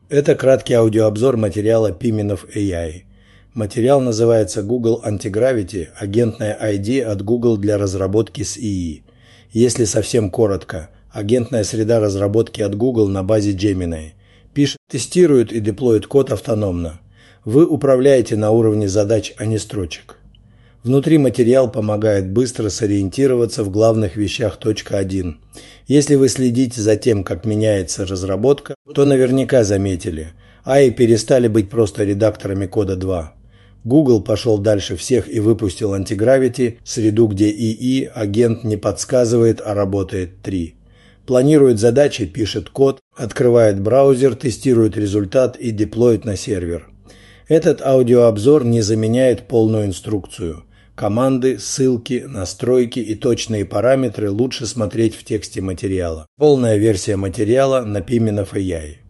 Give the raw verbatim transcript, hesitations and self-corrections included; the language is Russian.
Это краткий аудиообзор материала Piminov эй ай. Материал называется Google Antigravity – агентная ай ди от Google для разработки с ИИ. Если совсем коротко, агентная среда разработки от Google на базе Gemini. Пишет, тестирует и деплоит код автономно. Вы управляете на уровне задач, а не строчек. Внутри материал помогает быстро сориентироваться в главных вещах точка один. Если вы следите за тем, как меняется разработка, то наверняка заметили, эй ай перестали быть просто редакторами кода два. Google пошел дальше всех и выпустил Antigravity, среду, где ИИ, агент не подсказывает, а работает три. Планирует задачи, пишет код, открывает браузер, тестирует результат и деплоит на сервер. Этот аудиообзор не заменяет полную инструкцию. Команды, ссылки, настройки и точные параметры лучше смотреть в тексте материала. Полная версия материала на Piminov эй ай.